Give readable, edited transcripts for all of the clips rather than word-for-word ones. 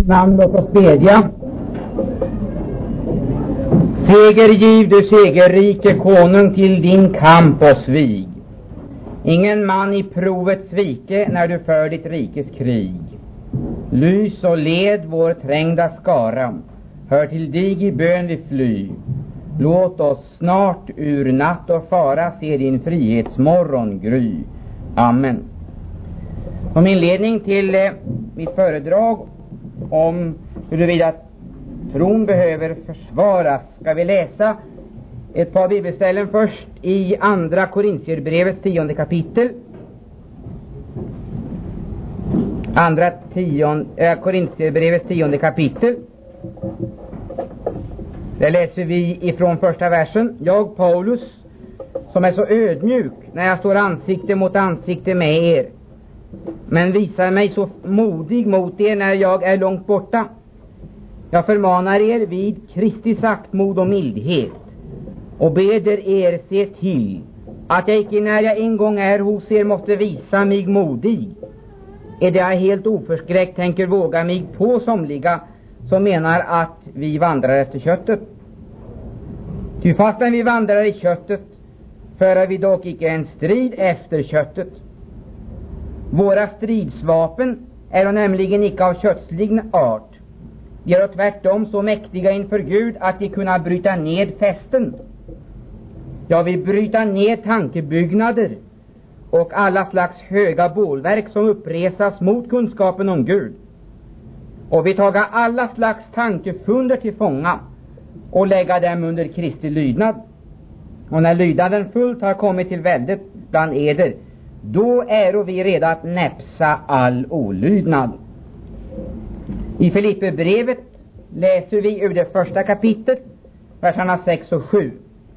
namn, låt oss bedja. Seger giv du segerrike konung till din kamp och svig. Ingen man i provet svike när du för ditt rikes krig. Lys och led vår trängda skara, hör till dig i bön vi fly. Låt oss snart ur natt och fara se din frihetsmorgon gry. Amen. Som inledning till mitt föredrag om huruvida tron behöver försvaras ska vi läsa ett par bibelställen först i andra Korintierbrevets 10:e kapitel. Korintierbrevets 10:e kapitel. Där läser vi ifrån första versen. Jag, Paulus, som är så ödmjuk när jag står ansikte mot ansikte med er, men visar mig så modig mot er när jag är långt borta. Jag förmanar er vid Kristi saktmod och mildhet och beder er se till att jag icke när jag en gång är hos er måste visa mig modig, är det jag helt oförskräckt tänker våga mig på somliga som menar att vi vandrar efter köttet. Ty fastän vi vandrar i köttet förar vi dock icke en strid efter köttet. Våra stridsvapen är nämligen icke av kötslig art. De är tvärtom så mäktiga inför Gud att de kunna bryta ned fästen. Jag vill bryta ned tankebyggnader och alla slags höga bålverk som uppresas mot kunskapen om Gud. Och vi taga alla slags tankefunder till fånga och lägga dem under Kristi lydnad. Och när lydnaden fullt har kommit till väldet bland eder, då är vi redo att näpsa all olydnad. I Filipperbrevet läser vi ur det första kapitlet, verserna 6 och 7.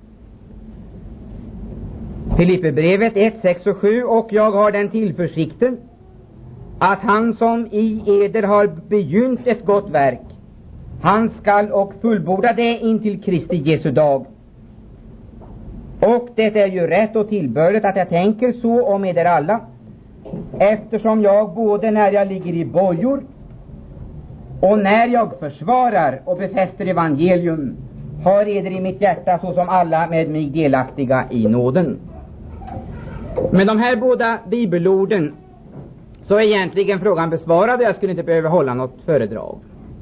Filipperbrevet 1, 6 och 7. Och jag har den tillförsikten att han som i eder har begynt ett gott verk, han skall och fullborda det in till Kristi Jesu dag. Och det är ju rätt och tillbörligt att jag tänker så om eder alla, eftersom jag både när jag ligger i bojor och när jag försvarar och befäster evangelium har eder i mitt hjärta såsom alla med mig delaktiga i nåden. Med de här båda bibelorden så är egentligen frågan besvarad och jag skulle inte behöva hålla något föredrag.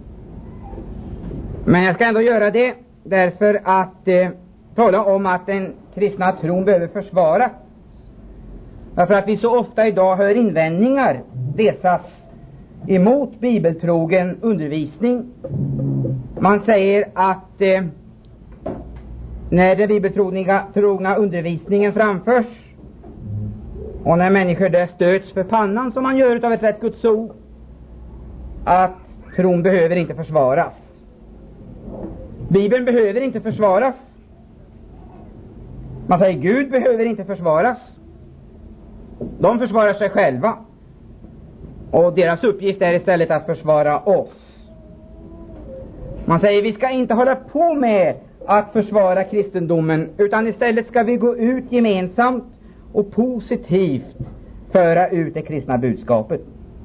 Men jag ska ändå göra det därför att tala om att den kristna tron behöver försvaras. Därför att vi så ofta idag hör invändningar resas emot bibeltrogen undervisning. Man säger att när den bibeltrogna undervisningen framförs och när människor där stöts för pannan som man gör utav ett rätt Guds ord, att tron behöver inte försvaras. Bibeln behöver inte försvaras. Man säger Gud behöver inte försvaras. De försvarar sig själva. Och deras uppgift är istället att försvara oss. Man säger vi ska inte hålla på med att försvara kristendomen, utan istället ska vi gå ut gemensamt och positivt föra ut det kristna budskapet.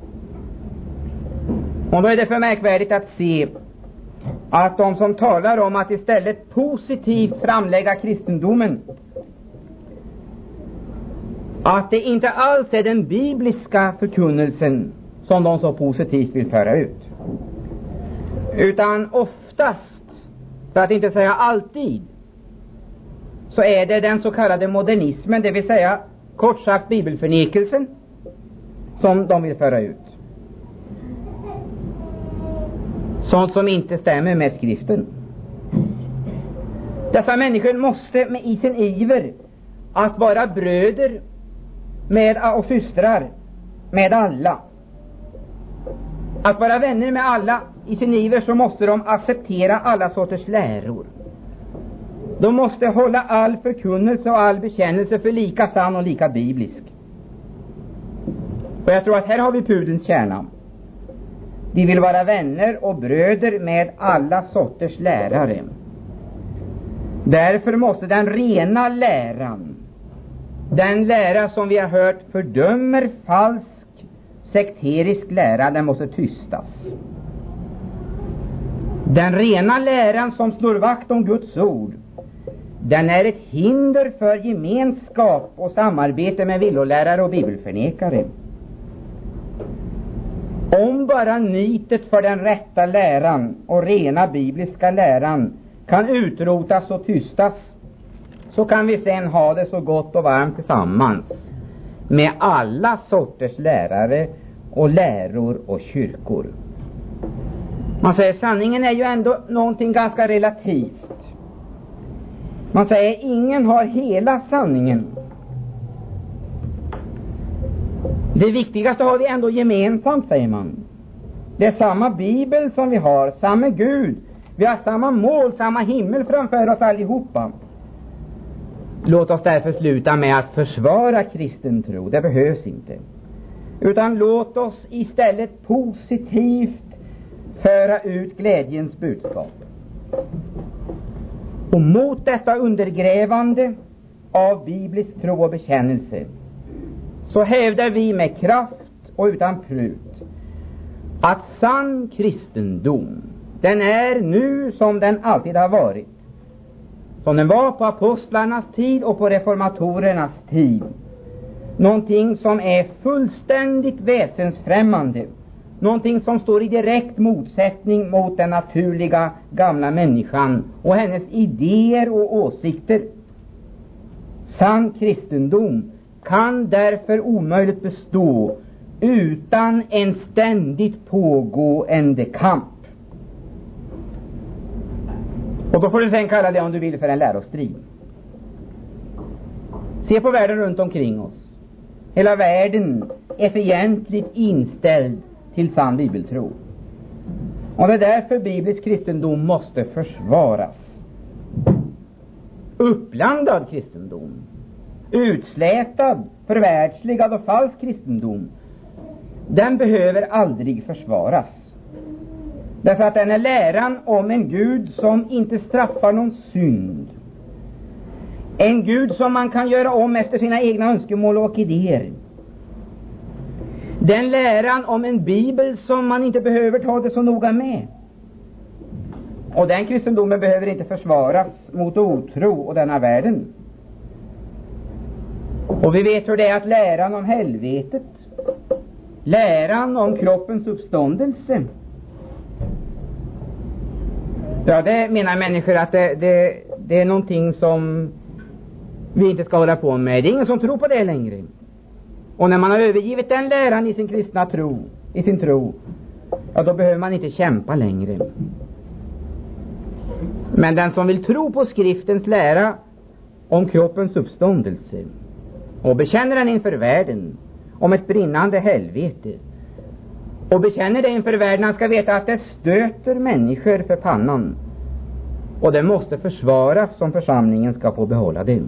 Och då är det för märkvärdigt att se att de som talar om att istället positivt framlägga kristendomen, att det inte alls är den bibliska förkunnelsen som de så positivt vill föra ut, utan oftast, för att inte säga alltid, så är det den så kallade modernismen, det vill säga kort sagt bibelförnekelsen, som de vill föra ut. Sånt som inte stämmer med skriften. Dessa människor måste i sin iver att vara bröder med och systrar med alla, att vara vänner med alla, i sin iver så måste de acceptera alla sorters läror. De måste hålla all förkunnelse och all bekännelse för lika sann och lika biblisk. Och jag tror att här har vi pudelns kärna. De vill vara vänner och bröder med alla sorters lärare. Därför måste den rena läran, den lära som vi har hört fördömer falsk sekterisk lära, den måste tystas. Den rena läran som slår vakt om Guds ord, den är ett hinder för gemenskap och samarbete med villolärare och bibelförnekare. Om bara nitet för den rätta läran och rena bibliska läran kan utrotas och tystas, så kan vi sen ha det så gott och varmt tillsammans med alla sorters lärare och läror och kyrkor. Man säger sanningen är ju ändå någonting ganska relativt. Man säger ingen har hela sanningen. Det viktigaste har vi ändå gemensamt, säger man. Det är samma bibel som vi har, samma Gud. Vi har samma mål, samma himmel framför oss allihopa. Låt oss därför sluta med att försvara kristen tro. Det behövs inte. Utan låt oss istället positivt föra ut glädjens budskap. Och mot detta undergrävande av biblisk tro och bekännelse, så hävdar vi med kraft och utan prut att sann kristendom, den är nu som den alltid har varit. Som den var på apostlarnas tid och på reformatorernas tid. Någonting som är fullständigt väsensfrämmande. Någonting som står i direkt motsättning mot den naturliga gamla människan och hennes idéer och åsikter. Sann kristendom kan därför omöjligt bestå utan en ständigt pågående kamp. Och då får du sen kalla det, om du vill, för en lärostrid. Se på världen runt omkring oss. Hela världen är fientligt inställd till sann bibeltro. Och det är därför biblisk kristendom måste försvaras. Uppblandad kristendom, utslätad, förvärldsligad och falsk kristendom, den behöver aldrig försvaras. Därför att den är läran om en Gud som inte straffar någon synd. En Gud som man kan göra om efter sina egna önskemål och idéer. Den läran om en bibel som man inte behöver ta det så noga med. Och den kristendomen behöver inte försvaras mot otro och denna världen. Och vi vet hur det är att läran om helvetet, läran om kroppens uppståndelse, ja, det menar människor att det är någonting som vi inte ska hålla på med. Det är ingen som tror på det längre. Och när man har övergivit den läran i sin kristna tro, i sin tro, ja, då behöver man inte kämpa längre. Men den som vill tro på skriftens lära om kroppens uppståndelse och bekänner den inför världen om ett brinnande helvete, och bekänner det inför världen, han ska veta att det stöter människor för pannan, och det måste försvaras som församlingen ska få behålla det.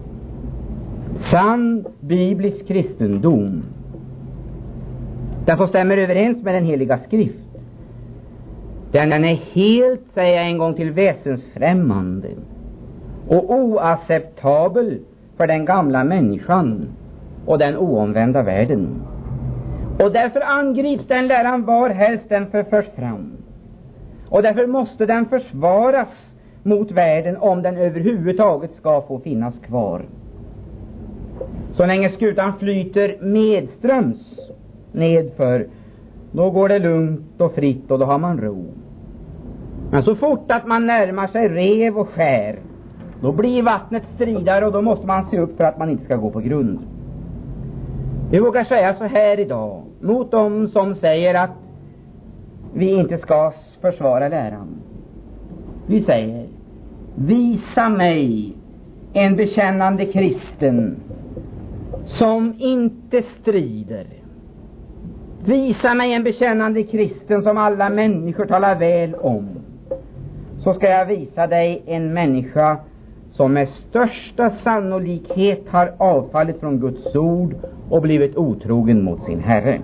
Sann biblisk kristendom, den som stämmer överens med den heliga skrift, den är helt, säger jag en gång till, väsensfrämmande och oacceptabel för den gamla människan och den oomvända världen. Och därför angrips den läran var helst den förs fram. Och därför måste den försvaras mot världen om den överhuvudtaget ska få finnas kvar. Så länge skutan flyter medströms nedför, då går det lugnt och fritt och då har man ro. Men så fort att man närmar sig rev och skär, då blir vattnet stridare och då måste man se upp för att man inte ska gå på grund. Vi vågar säga så här idag mot dem som säger att vi inte ska försvara läran. Vi säger: visa mig en bekännande kristen som inte strider. Visa mig en bekännande kristen som alla människor talar väl om. Så ska jag visa dig en människa som med största sannolikhet har avfallit från Guds ord och blivit otrogen mot sin Herre.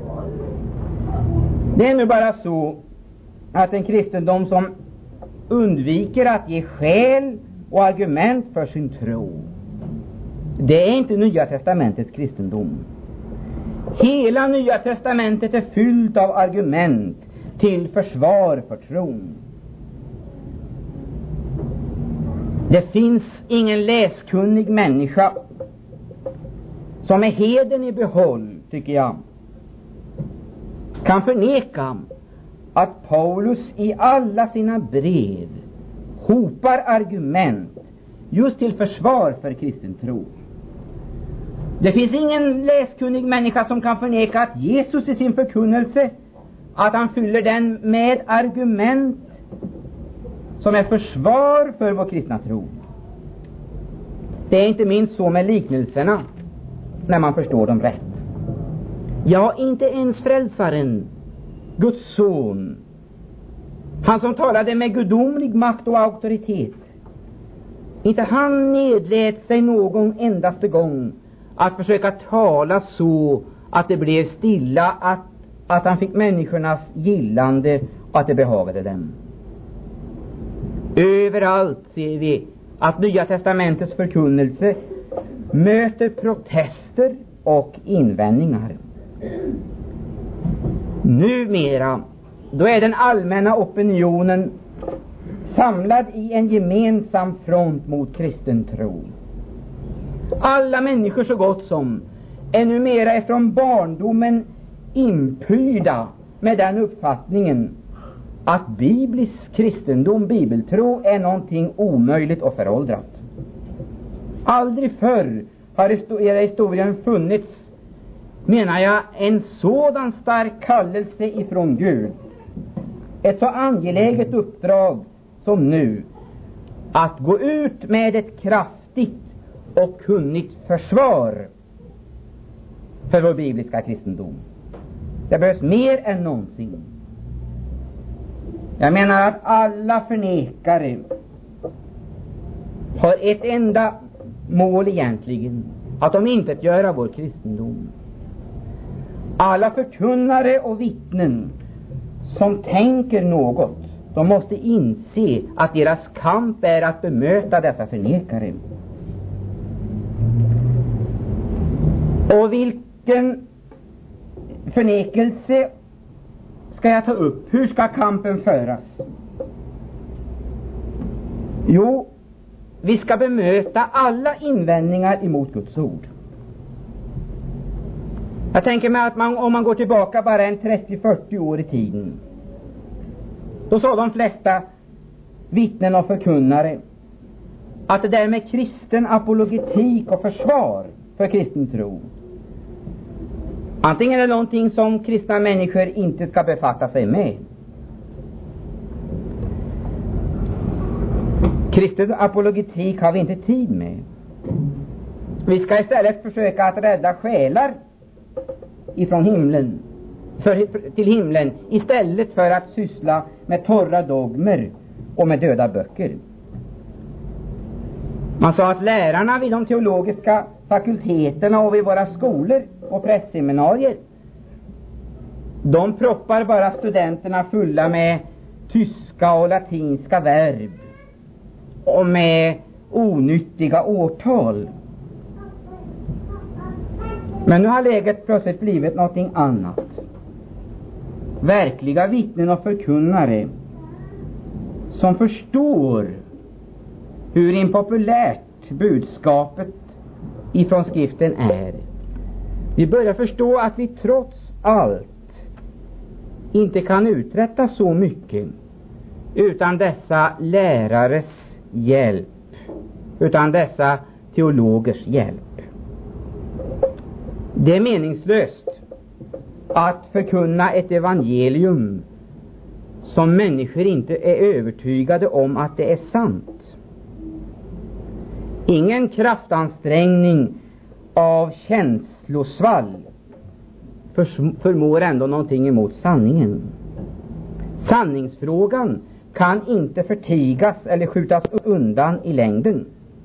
Det är nu bara så att en kristendom som undviker att ge skäl och argument för sin tro, det är inte Nya testamentets kristendom. Hela Nya testamentet är fyllt av argument till försvar för tron. Det finns ingen läskunnig människa som med heden i behåll, tycker jag, kan förneka att Paulus i alla sina brev hopar argument just till försvar för kristen tro. Det finns ingen läskunnig människa som kan förneka att Jesus i sin förkunnelse, att han fyller den med argument som är försvar för vår kristna tro. Det är inte minst så med liknelserna, när man förstår dem rätt. Ja, inte ens frälsaren, Guds son, han som talade med gudomlig makt och auktoritet, inte han nedlät sig någon endaste gång att försöka tala så att det blev stilla, att han fick människornas gillande och att det behagade dem. Överallt ser vi att Nya testamentets förkunnelse möter protester och invändningar. Numera, då är den allmänna opinionen samlad i en gemensam front mot kristen tro. Alla människor så gott som är numera från barndomen inpyrda med den uppfattningen att biblisk kristendom, bibeltro, är någonting omöjligt och föråldrat. Aldrig förr har i historien funnits, menar jag, en sådan stark kallelse ifrån Gud, ett så angeläget uppdrag som nu, att gå ut med ett kraftigt och kunnigt försvar för vår bibliska kristendom. Det behövs mer än någonsin. Jag menar att alla förnekare har ett enda mål egentligen, att de inte göra vår kristendom. Alla förkunnare och vittnen som tänker något, de måste inse att deras kamp är att bemöta dessa förnekare. Och vilken förnekelse ska jag ta upp? Hur ska kampen föras? Jo, vi ska bemöta alla invändningar emot Guds ord. Jag tänker mig att om man går tillbaka bara en 30-40 år i tiden, då sa de flesta vittnen och förkunnare att det där med kristen apologetik och försvar för kristen tro, antingen är det någonting som kristna människor inte ska befatta sig med. Kristen apologetik har vi inte tid med. Vi ska istället försöka att rädda själar ifrån himlen, till himlen, istället för att syssla med torra dogmer och med döda böcker. Man sa att lärarna vid de teologiska fakulteterna och vid våra skolor och prästseminarier, de proppar bara studenterna fulla med tyska och latinska verb och med onyttiga årtal. Men nu har läget plötsligt blivit någonting annat. Verkliga vittnen och förkunnare som förstår hur impopulärt budskapet ifrån skriften är. Vi börjar förstå att vi trots allt inte kan uträtta så mycket utan dessa lärares hjälp, utan dessa teologers hjälp. Det är meningslöst att förkunna ett evangelium som människor inte är övertygade om att det är sant. Ingen kraftansträngning av känslosvall förmår ändå någonting emot sanningen. Sanningsfrågan kan inte förtigas eller skjutas undan i längden.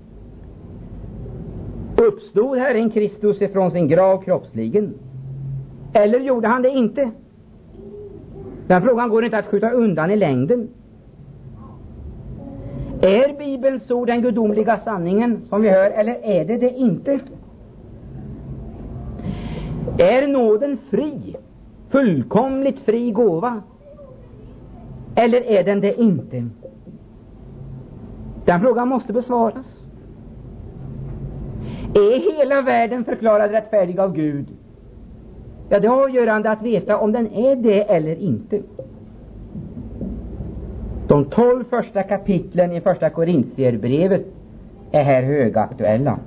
Uppstod Herren Kristus ifrån sin grav kroppsligen? Eller gjorde han det inte? Den frågan går inte att skjuta undan i längden. Är Bibelns ord den gudomliga sanningen som vi hör, eller är det inte? Är nåden fri, fullkomligt fri gåva, eller är den det inte? Den frågan måste besvaras. Är hela världen förklarad rättfärdig av Gud? Ja, det är avgörande att veta om den är det eller inte. De 12 första kapitlen i första Korintierbrevet är här högaktuella.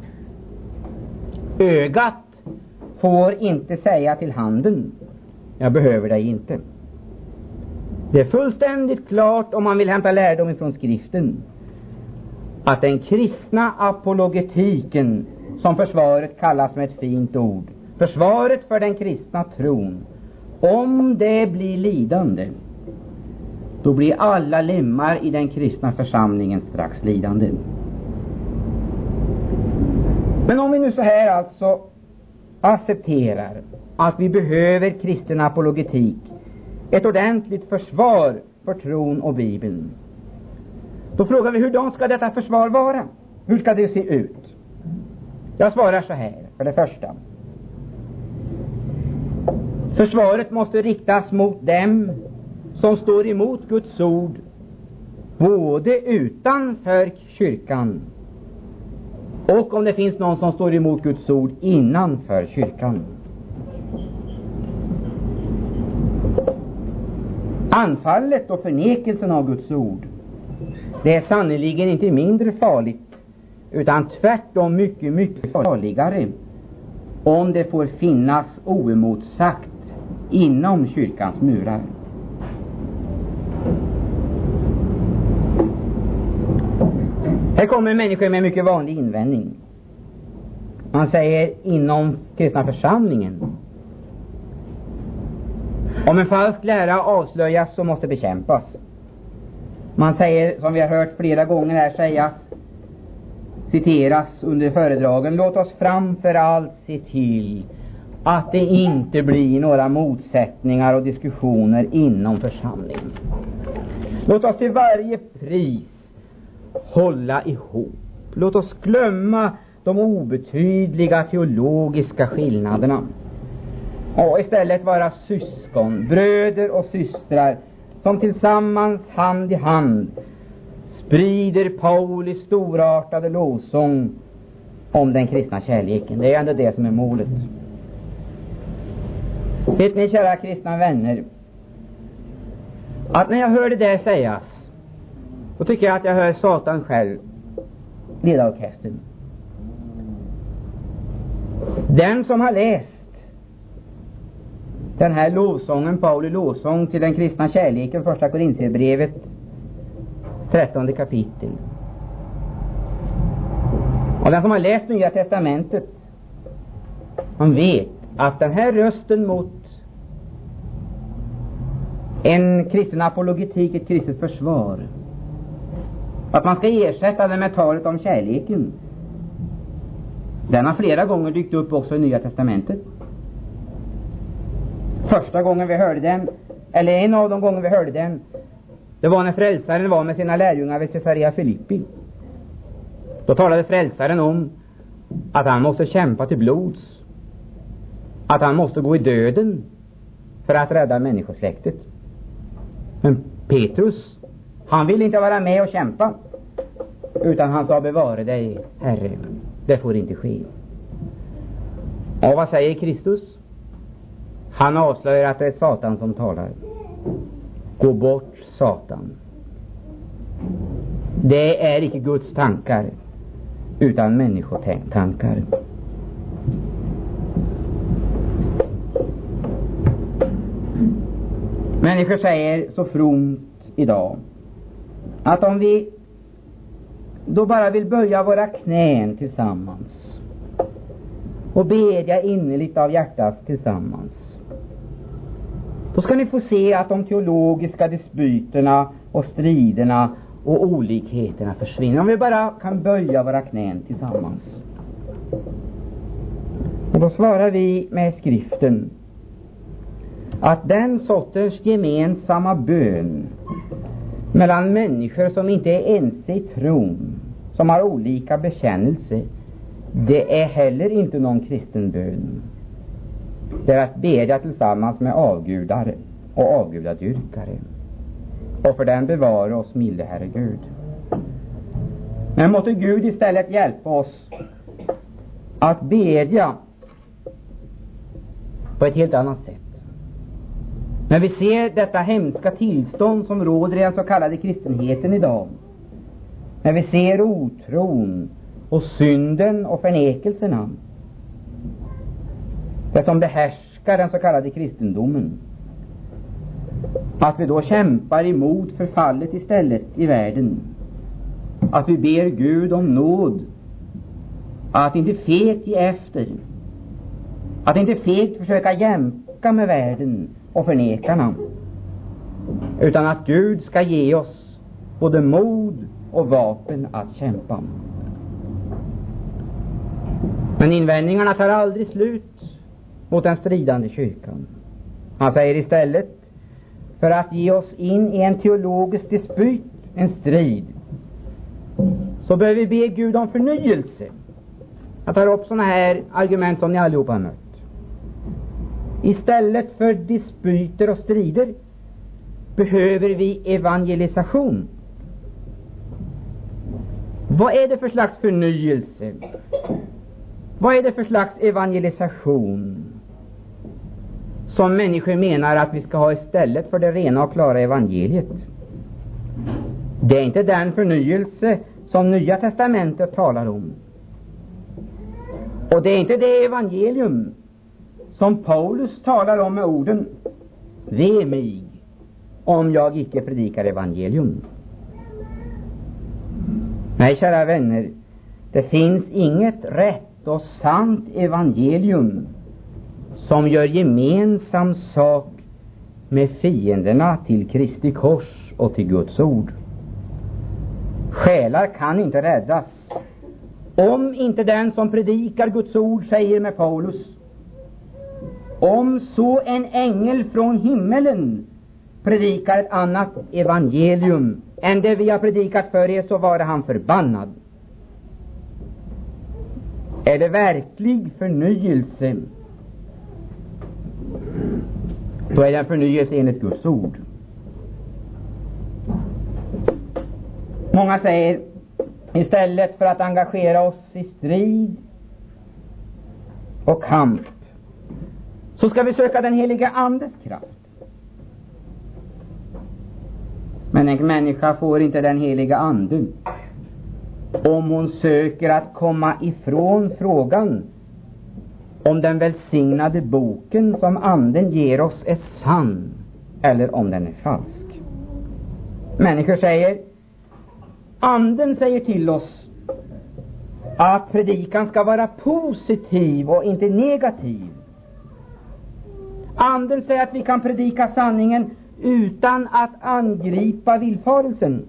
Ögat får inte säga till handen: jag behöver dig inte. Det är fullständigt klart, om man vill hämta lärdom ifrån skriften, att den kristna apologetiken, som försvaret kallas med ett fint ord, försvaret för den kristna tron, om det blir lidande, då blir alla lemmar i den kristna församlingen strax lidande. Men om vi nu så här alltså accepterar att vi behöver kristen apologetik, ett ordentligt försvar för tron och Bibeln, då frågar vi, hur ska detta försvar vara? Hur ska det se ut? Jag svarar så här. För det första, försvaret måste riktas mot dem som står emot Guds ord, både utanför kyrkan och om det finns någon som står emot Guds ord innanför kyrkan. Anfallet och förnekelsen av Guds ord, det är sannoliken inte mindre farligt, utan tvärtom mycket, mycket farligare, om det får finnas oemotsagt inom kyrkans murar. Här kommer människor med mycket vanlig invändning. Man säger inom kristna församlingen. Om en falsk lära avslöjas så måste bekämpas. Man säger, som vi har hört flera gånger här sägas, citeras under föredragen: låt oss framför allt se till att det inte blir några motsättningar och diskussioner inom församlingen. Låt oss till varje pris hålla ihop. Låt oss glömma de obetydliga teologiska skillnaderna och istället vara syskon, bröder och systrar, som tillsammans hand i hand sprider Pauli storartade lovsång om den kristna kärleken. Det är ändå det som är målet. Vet ni, kära kristna vänner, att när jag hör det där sägas, då tycker jag att jag hör Satan själv leda orkestern. Den som har läst den här lovsången, Pauli lovsång till den kristna kärleken, första Korintierbrevet 13 kapitel, och den som har läst Nya testamentet, man vet att den här rösten mot en kristen apologetik, ett kristet försvar, att man ska ersätta den med talet om kärleken, den har flera gånger dykt upp också i Nya testamentet. Första gången vi hörde den, eller en av de gånger vi hörde den, det var när frälsaren var med sina lärjungar vid Caesarea Philippi. Då talade frälsaren om att han måste kämpa till blods, att han måste gå i döden för att rädda människosläktet. Men Petrus, han ville inte vara med och kämpa, utan han sa: bevare dig, Herre, det får inte ske. Och vad säger Kristus? Han avslöjar att det är Satan som talar. Gå bort, Satan. Det är icke Guds tankar, utan människotankar. Människor säger så fromt idag att om vi då bara vill böja våra knän tillsammans och bedja innerligt av hjärtat tillsammans, då ska ni få se att de teologiska dispyterna och striderna och olikheterna försvinner. Om vi bara kan böja våra knän tillsammans. Och då svarar vi med skriften att den sortens gemensamma bön mellan människor som inte är ense i tron, som har olika bekännelse, det är heller inte någon kristen bön. Det är att bedja tillsammans med avgudare och avgudadyrkare. Och för den bevara oss, milde Herre Gud. Men måtte Gud istället hjälpa oss att bedja på ett helt annat sätt. När vi ser detta hemska tillstånd som råder i den så kallade kristenheten idag, när vi ser otron och synden och förnekelserna, det som behärskar den så kallade kristendomen, att vi då kämpar emot förfallet istället i världen, att vi ber Gud om nåd, att inte fegt ge efter, att inte fegt försöka jämka med världen och förnekarna, utan att Gud ska ge oss både mod och vapen att kämpa. Men invändningarna tar aldrig slut mot den stridande kyrkan. Han säger istället, för att ge oss in i en teologisk dispyt, en strid, så bör vi be Gud om förnyelse. Jag tar upp sådana här argument som ni allihopa har mött. Istället för dispyter och strider behöver vi evangelisation. Vad är det för slags förnyelse? Vad är det för slags evangelisation som människor menar att vi ska ha istället för det rena och klara evangeliet? Det är inte den förnyelse som Nya testamentet talar om. Och det är inte det evangelium som Paulus talar om med orden: ve mig om jag icke predikar evangelium. Nej, kära vänner, det finns inget rätt och sant evangelium som gör gemensam sak med fienderna till Kristi kors och till Guds ord. Själar kan inte räddas om inte den som predikar Guds ord säger med Paulus: om så en ängel från himmelen predikar ett annat evangelium än det vi har predikat för er, så var han förbannad. Är det verklig förnyelse, då är det en förnyelse enligt Guds ord. Många säger, istället för att engagera oss i strid och kamp, så ska vi söka den heliga andes kraft. Men en människa får inte den heliga ande om hon söker att komma ifrån frågan om den välsignade boken som anden ger oss är sann eller om den är falsk. Människor säger, anden säger till oss att predikan ska vara positiv och inte negativ. Anden säger att vi kan predika sanningen utan att angripa villfarelsen.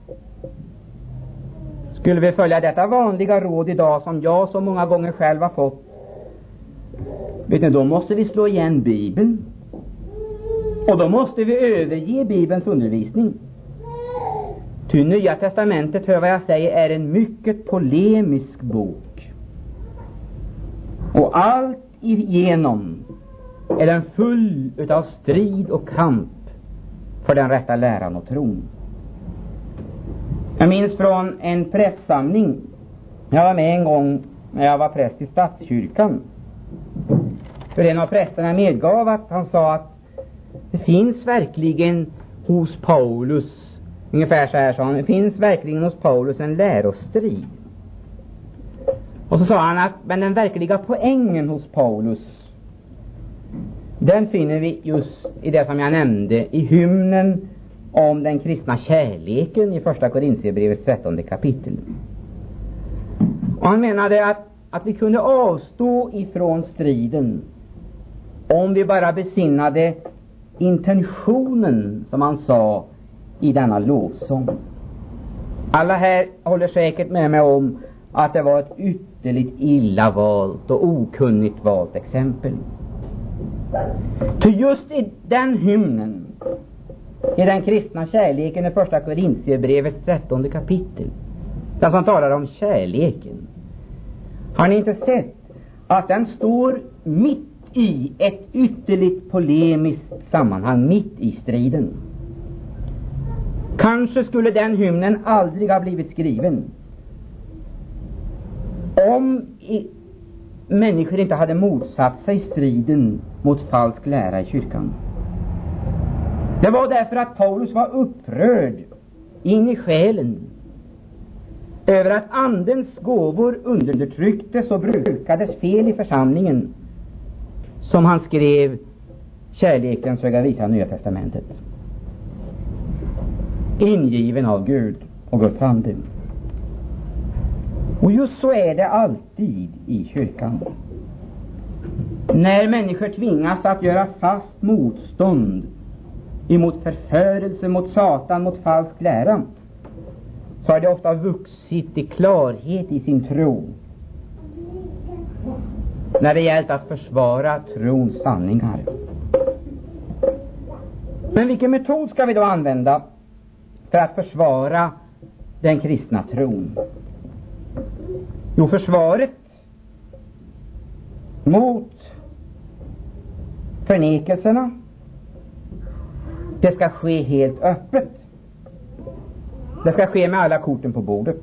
Skulle vi följa detta vanliga råd idag, som jag så många gånger själv har fått, vet ni, då måste vi slå igen Bibeln. Och då måste vi överge Bibelns undervisning. Ty Nya testamentet, hör vad jag säger, är en mycket polemisk bok. Och allt igenom är den full utav strid och kamp för den rätta läran och tron. Jag minns från en prästsamling. Jag var med en gång när jag var präst i Statskyrkan. För en av prästerna medgav att han sa att det finns verkligen hos Paulus, ungefär så här sa han, det finns verkligen hos Paulus en lärostrid. Och så sa han att men den verkliga poängen hos Paulus, den finner vi just i det som jag nämnde, i hymnen om den kristna kärleken i första Korintierbrevets 13 kapitel. Och han menade att vi kunde avstå ifrån striden om vi bara besinnade intentionen, som han sa, i denna lovsång. Alla här håller säkert med mig om att det var ett ytterligt illa valt och okunnigt valt exempel. Ty just i den hymnen, i den kristna kärleken i första Korintierbrevets 13 kapitel, där som talar om kärleken, har ni inte sett att den står mitt i ett ytterligt polemiskt sammanhang, mitt i striden? Kanske skulle den hymnen aldrig ha blivit skriven Om människor inte hade motsatt sig striden mot falsk lära i kyrkan. Det var därför att Paulus var upprörd in i själen över att andens gåvor undertrycktes och brukades fel i församlingen, som han skrev kärlekens höga visa Nya testamentet, ingiven av Gud och Guds ande. Och just så är det alltid i kyrkan. När människor tvingas att göra fast motstånd emot förförelse, mot Satan, mot falsk lära, så har det ofta vuxit i klarhet i sin tro när det gällt att försvara trons sanningar. Men vilken metod ska vi då använda för att försvara den kristna tron? Jo, försvaret mot förnekelserna, det ska ske helt öppet. Det ska ske med alla korten på bordet.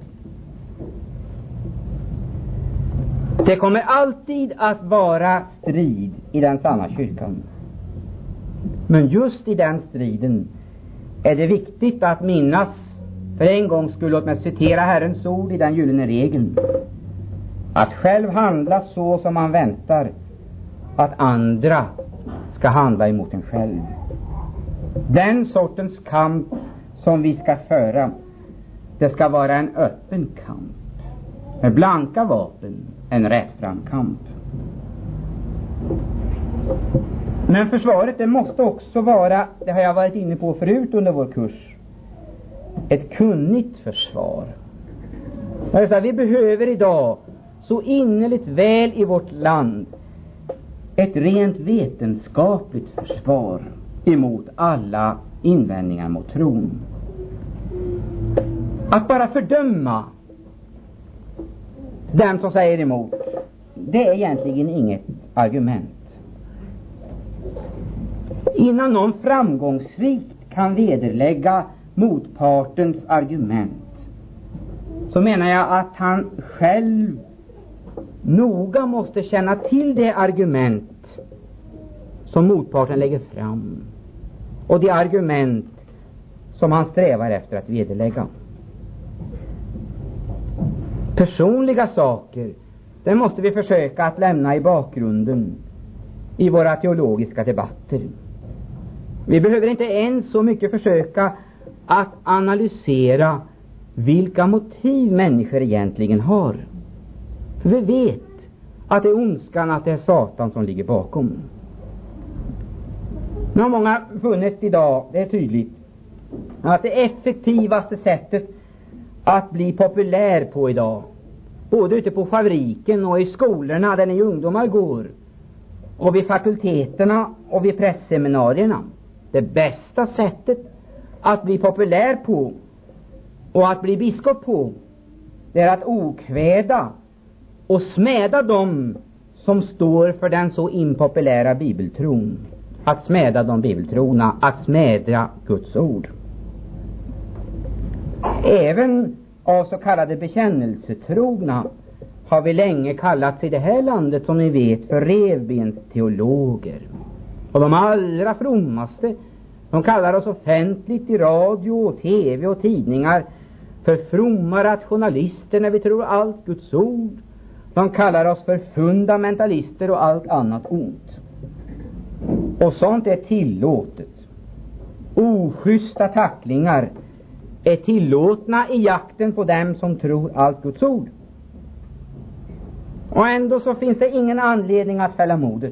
Det kommer alltid att vara strid i den sanna kyrkan. Men just i den striden är det viktigt att minnas, för en gång skulle, låt mig citera Herrens ord i den gyllene regeln, att själv handla så som man väntar att andra ska handla emot en själv. Den sortens kamp som vi ska föra, det ska vara en öppen kamp med blanka vapen, en rättfram kamp. Men försvaret, det måste också vara, det har jag varit inne på förut under vår kurs, ett kunnigt försvar. Vi behöver idag så innerligt väl i vårt land ett rent vetenskapligt försvar emot alla invändningar mot tron. Att bara fördöma dem som säger emot, det är egentligen inget argument. Innan någon framgångsrikt kan vederlägga motpartens argument, så menar jag att han själv noga måste känna till det argument som motparten lägger fram och det argument som han strävar efter att vederlägga. Personliga saker, det måste vi försöka att lämna i bakgrunden i våra teologiska debatter. Vi behöver inte ens så mycket försöka att analysera vilka motiv människor egentligen har. För vi vet att det är ondskan, att det är Satan som ligger bakom. Nu har många funnit idag, det är tydligt, att det effektivaste sättet att bli populär på idag, både ute på fabriken och i skolorna där ni ungdomar går, och vid fakulteterna och vid pressseminarierna, det bästa sättet att bli populär på och att bli biskop på, det är att okväda och smäda dem som står för den så impopulära bibeltron. Att smäda de bibeltrona, att smäda Guds ord. Även av så kallade bekännelsetrogna har vi länge kallats i det här landet, som ni vet, för revbensteologer. Och de allra frommaste, de kallar oss offentligt i radio och tv och tidningar för fromma rationalister när vi tror allt Guds ord. De kallar oss för fundamentalister och allt annat ont. Och sånt är tillåtet. Oschyssta tacklingar är tillåtna i jakten på dem som tror allt Guds ord. Och ändå så finns det ingen anledning att fälla modet.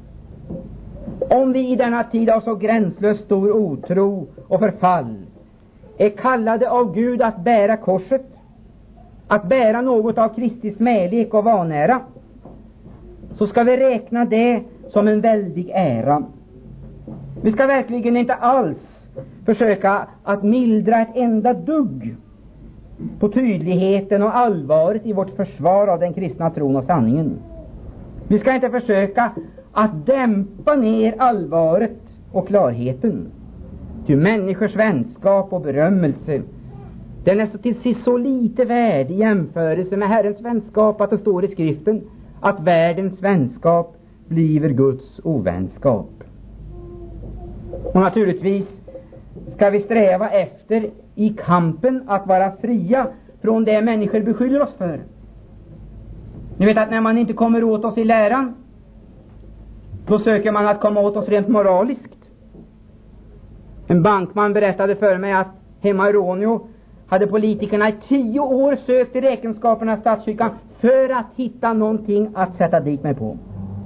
Om vi i denna tid av så gränslöst stor otro och förfall är kallade av Gud att bära korset, att bära något av Kristi smälek och vanära, så ska vi räkna det som en väldig ära. Vi ska verkligen inte alls försöka att mildra ett enda dugg på tydligheten och allvaret i vårt försvar av den kristna tron och sanningen. Vi ska inte försöka att dämpa ner allvaret och klarheten. Ty människors vänskap och berömmelse, Den är så till sig så lite värd i jämförelse med Herrens vänskap att det står i skriften att världens vänskap bliver Guds ovänskap. Och naturligtvis ska vi sträva efter i kampen att vara fria från det människor beskyller oss för. Ni vet att när man inte kommer åt oss i läran, då söker man att komma åt oss rent moraliskt. En bankman berättade för mig att hemma i Råneå hade politikerna i 10 år sökt i räkenskaperna av statskyrkan för att hitta någonting att sätta dit mig på.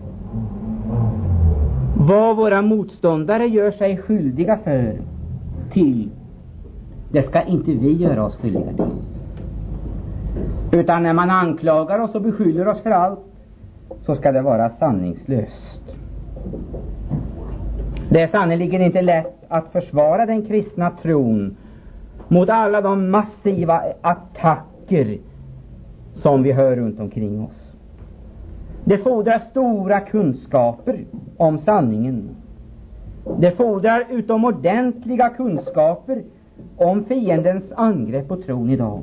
Vad våra motståndare gör sig skyldiga till, det ska inte vi göra oss skyldiga till. Utan när man anklagar oss och beskyller oss för allt, så ska det vara sanningslöst. Det är sannoliken inte lätt att försvara den kristna tron mot alla de massiva attacker som vi hör runt omkring oss. Det fordrar stora kunskaper om sanningen. Det fordrar utomordentliga kunskaper om fiendens angrepp på tron idag.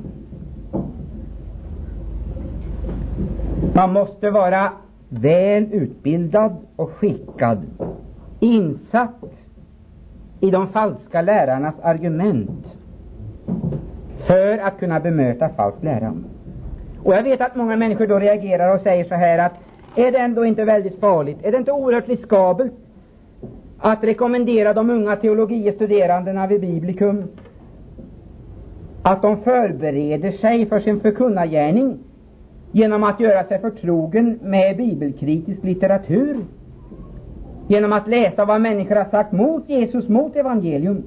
Man måste vara väl utbildad och skickad, insatt i de falska lärarnas argument för att kunna bemöta falsk lära. Och jag vet att många människor då reagerar och säger så här att är det ändå inte väldigt farligt, är det inte oerhört riskabelt att rekommendera de unga teologiestuderandena vid Biblikum att de förbereder sig för sin förkunnargärning genom att göra sig förtrogen med bibelkritisk litteratur, genom att läsa vad människor har sagt mot Jesus, mot evangelium?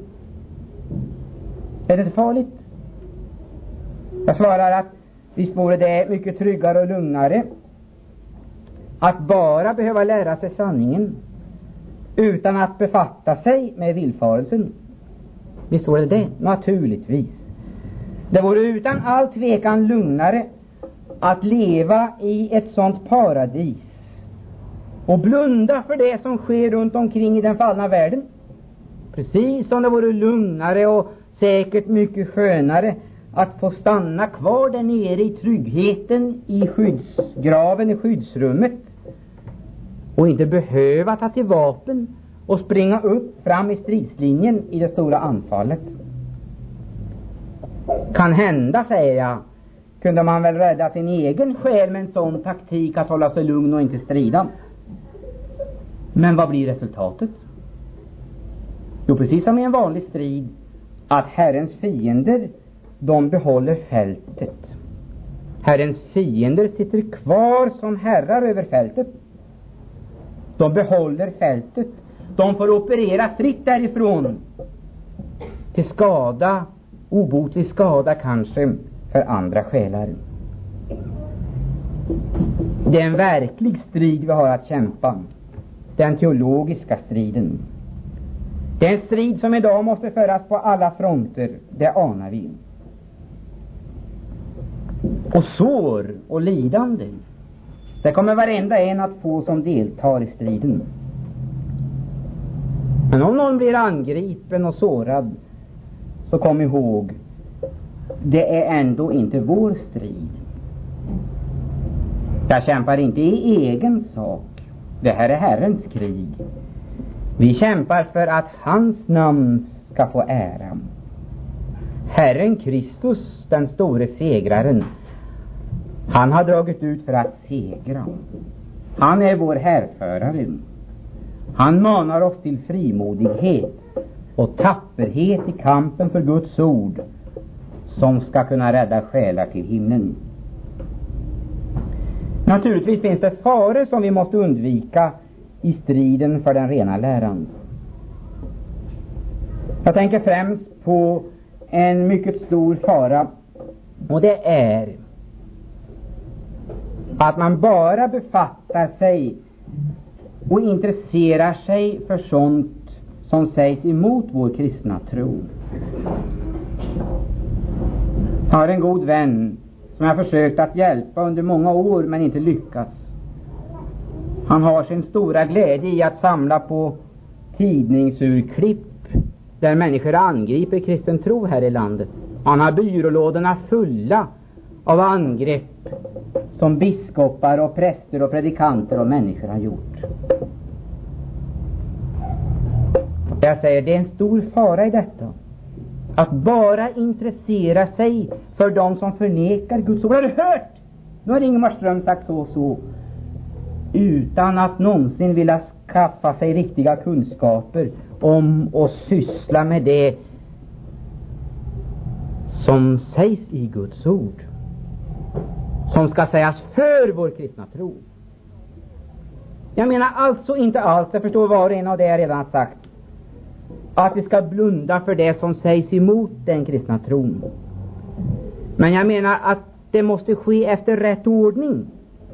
Är det inte farligt? Jag svarar att visst vore det mycket tryggare och lugnare att bara behöva lära sig sanningen utan att befatta sig med villfarelsen. Visst vore det? Naturligtvis. Det vore utan all tvekan lugnare att leva i ett sånt paradis och blunda för det som sker runt omkring i den fallna världen. Precis som det vore lugnare och säkert mycket skönare att få stanna kvar där nere i tryggheten i skyddsgraven, i skyddsrummet, och inte behöva ta till vapen och springa upp fram i stridslinjen i det stora anfallet. Kan hända, säger jag, kunde man väl rädda sin egen själ med en sån taktik att hålla sig lugn och inte strida. Men vad blir resultatet? Jo, precis som i en vanlig strid, att Herrens fiender, de behåller fältet. Herrens fiender sitter kvar som herrar över fältet. De behåller fältet. De får operera fritt därifrån, till skada, obotlig skada kanske, för andra själar. Det är en verklig strid vi har att kämpa. Den teologiska striden. Det är en strid som idag måste föras på alla fronter. Det anar vi. Och sår och lidande, det kommer varenda en att få som deltar i striden. Men om någon blir angripen och sårad, så kom ihåg, det är ändå inte vår strid. Jag kämpar inte i egen sak. Det här är Herrens krig. Vi kämpar för att hans namn ska få ära. Herren Kristus, den store segraren, han har dragit ut för att segra. Han är vår härförare. Han manar oss till frimodighet och tapperhet i kampen för Guds ord, som ska kunna rädda själar till himlen. Naturligtvis finns det faror som vi måste undvika i striden för den rena läran. Jag tänker främst på en mycket stor fara, och det är att man bara befattar sig och intresserar sig för sånt som sägs emot vår kristna tro. Jag har en god vän som jag försökt att hjälpa under många år men inte lyckats. Han har sin stora glädje i att samla på tidningsurklipp där människor angriper kristen tro här i landet. Han har byrålådorna fulla av angrepp som biskopar och präster och predikanter och människor har gjort. Jag säger, det är en stor fara i detta. Att bara intressera sig för de som förnekar Guds ord. Har du hört? Nu har Ingemar Ström sagt så och så. Utan att någonsin vilja skaffa sig riktiga kunskaper om och syssla med det som sägs i Guds ord. Som ska sägas för vår kristna tro. Jag menar alltså inte alls, jag förstår var och en av det jag redan har sagt, att vi ska blunda för det som sägs emot den kristna tron. Men jag menar att det måste ske efter rätt ordning.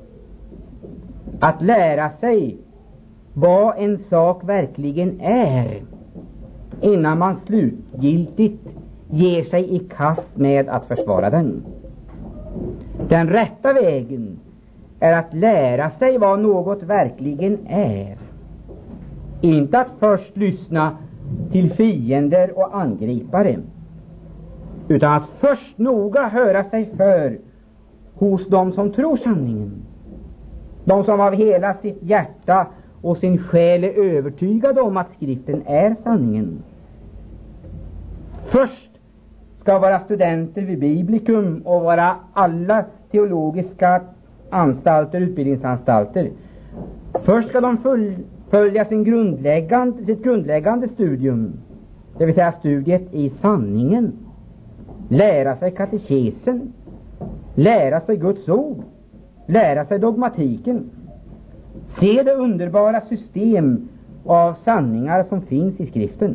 Att lära sig vad en sak verkligen är innan man slutgiltigt ger sig i kast med att försvara den. Den rätta vägen är att lära sig vad något verkligen är. Inte att först lyssna till fiender och angripare, utan att först noga höra sig för hos de som tror sanningen. De som av hela sitt hjärta och sin själ är övertygade om att skriften är sanningen. Först ska vara studenter vid Biblikum och vara alla teologiska anstalter, utbildningsanstalter. Först ska de följa sitt grundläggande studium, det vill säga studiet i sanningen. Lära sig katekesen, lära sig Guds ord, lära sig dogmatiken. Se det underbara system av sanningar som finns i skriften.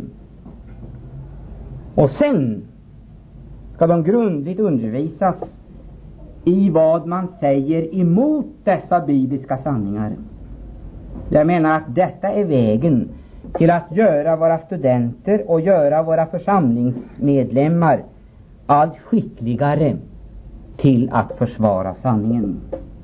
Och sen ska de grundligt undervisas i vad man säger emot dessa bibliska sanningar. Jag menar att detta är vägen till att göra våra studenter och göra våra församlingsmedlemmar allt skickligare till att försvara sanningen.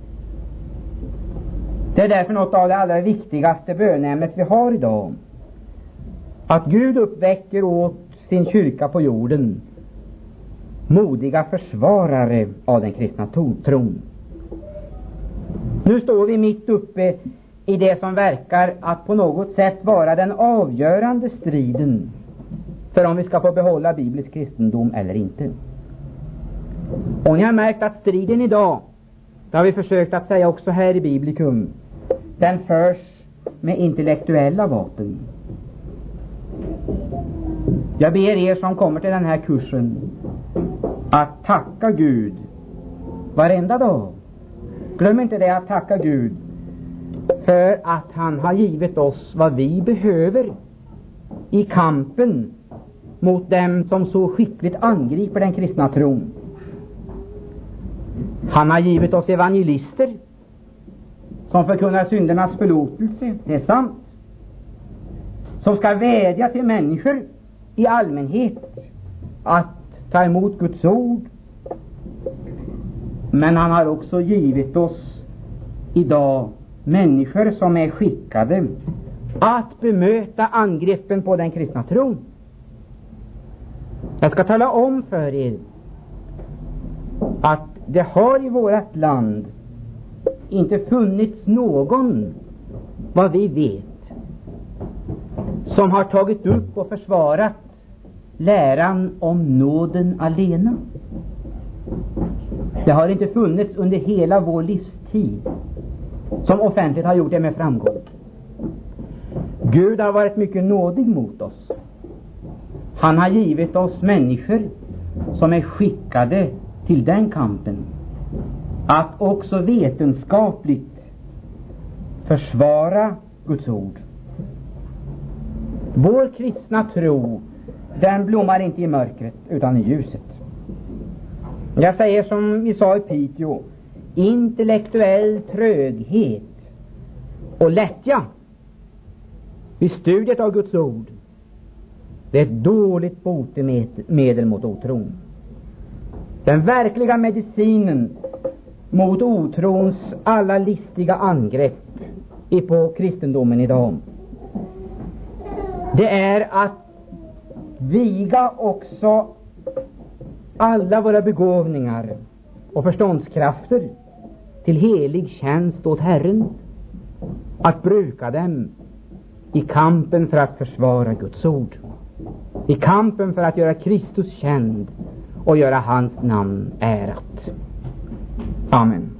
Det är därför något av det allra viktigaste bönämnet vi har idag. Att Gud uppväcker åt sin kyrka på jorden modiga försvarare av den kristna tron. Nu står vi mitt uppe i det som verkar att på något sätt vara den avgörande striden för om vi ska få behålla biblisk kristendom eller inte. Och ni har märkt att striden idag, det har vi försökt att säga också här i Biblikum, den förs med intellektuella vapen. Jag ber er som kommer till den här kursen att tacka Gud varenda dag. Glöm inte det, att tacka Gud för att han har givit oss vad vi behöver i kampen mot dem som så skickligt angriper den kristna tron. Han har givit oss evangelister som förkunnar syndernas förlåtelse, det är sant, som ska vädja till människor i allmänhet att ta emot Guds ord. Men han har också givit oss idag människor som är skickade att bemöta angreppen på den kristna tron. Jag ska tala om för er att det har i vårt land inte funnits någon, vad vi vet, som har tagit upp och försvarat läran om nåden alena. Det har inte funnits under hela vår livstid som offentligt har gjort det med framgång. Gud har varit mycket nådig mot oss. Han har givit oss människor som är skickade till den kampen, att också vetenskapligt försvara Guds ord. Vår kristna tro, den blommar inte i mörkret utan i ljuset. Jag säger som vi sa i Piteå, intellektuell tröghet och lättja vid studiet av Guds ord, det är ett dåligt botemedel mot otron. Den verkliga medicinen mot otrons alla listiga angrepp på kristendomen idag, det är att viga också alla våra begåvningar och förståndskrafter till helig tjänst åt Herren, att bruka dem i kampen för att försvara Guds ord, i kampen för att göra Kristus känd och göra hans namn ärat. Amen.